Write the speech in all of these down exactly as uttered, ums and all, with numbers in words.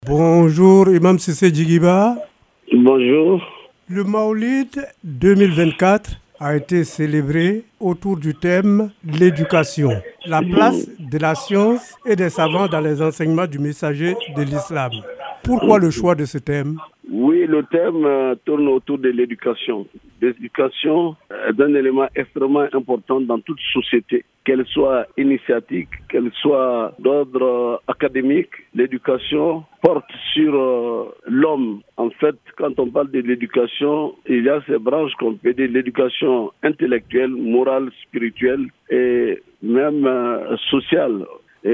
Bonjour Imam Cissé Djigiba. Bonjour. Le Maoulid deux mille vingt-quatre a été célébré autour du thème l'éducation, la place de la science et des savants dans les enseignements du messager de l'islam. Pourquoi le choix de ce thème? Oui, le thème euh, tourne autour de l'éducation. L'éducation est un élément extrêmement important dans toute société, qu'elle soit initiatique, qu'elle soit d'ordre euh, académique. L'éducation porte sur euh, l'homme. En fait, quand on parle de l'éducation, il y a ces branches qu'on peut dire l'éducation intellectuelle, morale, spirituelle et même euh, sociale.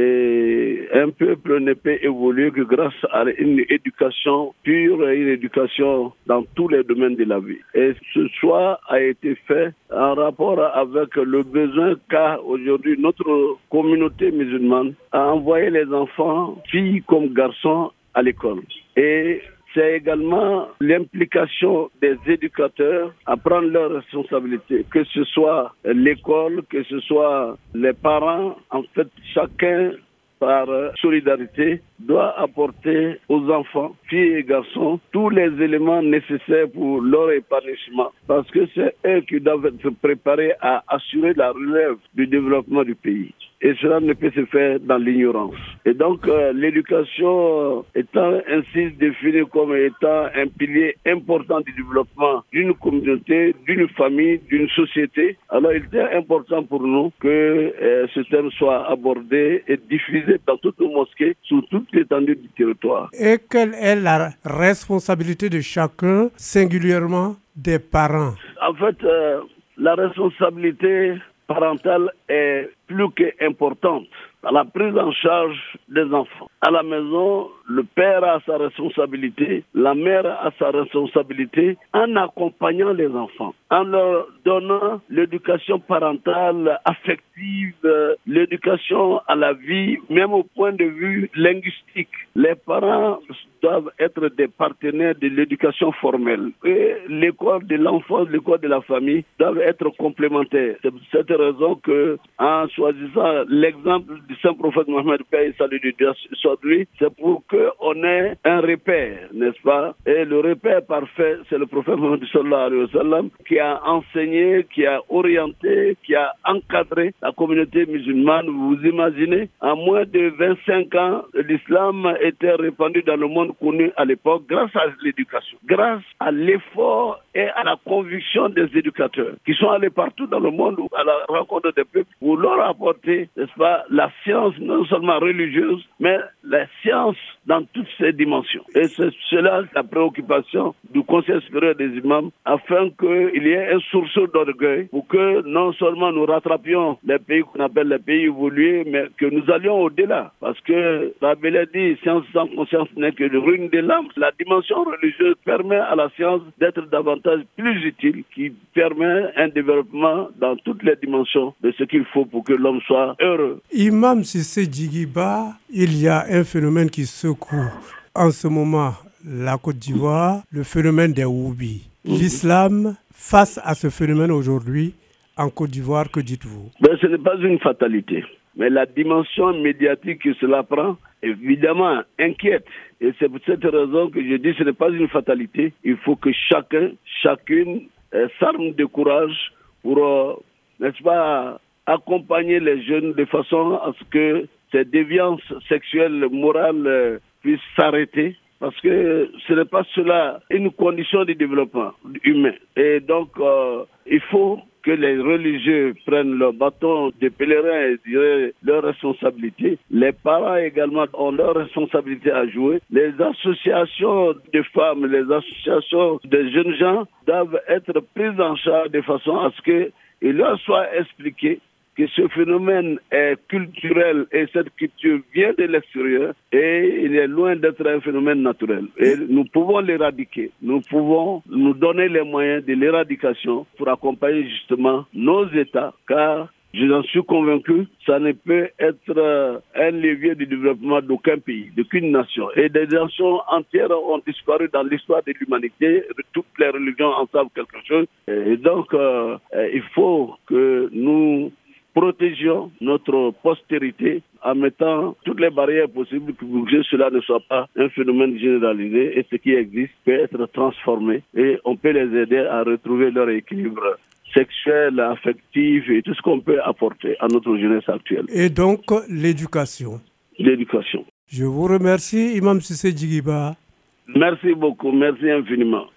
Et un peuple ne peut évoluer que grâce à une éducation pure et une éducation dans tous les domaines de la vie. Et ce choix a été fait en rapport avec le besoin qu'a aujourd'hui notre communauté musulmane à envoyer les enfants, filles comme garçons, à l'école. Et c'est également l'implication des éducateurs à prendre leurs responsabilités, que ce soit l'école, que ce soit les parents. En fait, chacun, par solidarité, doit apporter aux enfants, filles et garçons, tous les éléments nécessaires pour leur épanouissement. Parce que c'est eux qui doivent se préparer à assurer la relève du développement du pays. Et cela ne peut se faire dans l'ignorance. Et donc, euh, l'éducation étant ainsi définie comme étant un pilier important du développement d'une communauté, d'une famille, d'une société, alors il est important pour nous que euh, ce thème soit abordé et diffusé dans toutes nos mosquées, sur toute l'étendue du territoire. Et quelle est la responsabilité de chacun, singulièrement des parents? En fait, euh, la responsabilité parentale est plus qu'importante à la prise en charge des enfants. À la maison, le père a sa responsabilité, la mère a sa responsabilité en accompagnant les enfants, en leur donnant l'éducation parentale, affective, l'éducation à la vie, même au point de vue linguistique. Les parents doivent être des partenaires de l'éducation formelle. Et l'école de l'enfant, l'école de la famille doivent être complémentaires. C'est pour cette raison que, en choisissant l'exemple du Saint-Prophète Mohammed, paix et salut de Dieu soit lui, c'est pour qu'on ait un repère, n'est-ce pas? Et le repère parfait, c'est le prophète Mohammed sallallahu alayhi wa sallam qui a enseigné, qui a orienté, qui a encadré la communauté musulmane. Vous imaginez, en moins de vingt-cinq ans, l'islam était répandu dans le monde connu à l'époque grâce à l'éducation, grâce à l'effort et à la conviction des éducateurs qui sont allés partout dans le monde à la rencontre des peuples pour leur apporter, n'est-ce pas, la science non seulement religieuse, mais la science dans toutes ses dimensions. Et c'est cela la préoccupation du Conseil supérieur des imams, afin qu'il y ait un sursaut d'orgueil pour que non seulement nous rattrapions les pays qu'on appelle les pays évolués, mais que nous allions au-delà. Parce que Rabelais dit, science sans conscience n'est que le ruine de l'âme. La dimension religieuse permet à la science d'être davantage plus utile, qui permet un développement dans toutes les dimensions de ce qu'il faut pour que l'homme soit heureux. Imam Cissé Djigiba, il y a un phénomène qui secoue en ce moment la Côte d'Ivoire, le phénomène des Woubi. L'islam, face à ce phénomène aujourd'hui, en Côte d'Ivoire, que dites-vous? Ben, ce n'est pas une fatalité, mais la dimension médiatique que cela prend, évidemment, inquiète. Et c'est pour cette raison que je dis que ce n'est pas une fatalité. Il faut que chacun, chacune euh, s'arme de courage pour, euh, n'est-ce pas, accompagner les jeunes de façon à ce que ces déviances sexuelles, morales euh, puissent s'arrêter. Parce que ce n'est pas cela une condition du développement humain. Et donc, euh, il faut que les religieux prennent leur bâton de pèlerin et dirent leurs responsabilités. Les parents également ont leurs responsabilités à jouer. Les associations de femmes, les associations de jeunes gens doivent être prises en charge de façon à ce qu'il leur soit expliqué que ce phénomène est culturel et cette culture vient de l'extérieur et il est loin d'être un phénomène naturel. Et nous pouvons l'éradiquer. Nous pouvons nous donner les moyens de l'éradication pour accompagner justement nos États, car je suis convaincu, ça ne peut être un levier du développement d'aucun pays, d'aucune nation. Et des nations entières ont disparu dans l'histoire de l'humanité. Toutes les religions en savent quelque chose. Et donc, euh, il faut que nous protégeons notre postérité en mettant toutes les barrières possibles pour que cela ne soit pas un phénomène généralisé et ce qui existe peut être transformé et on peut les aider à retrouver leur équilibre sexuel, affectif et tout ce qu'on peut apporter à notre jeunesse actuelle. Et donc, l'éducation. L'éducation. Je vous remercie, Imam Cissé Djigiba. Merci beaucoup, merci infiniment.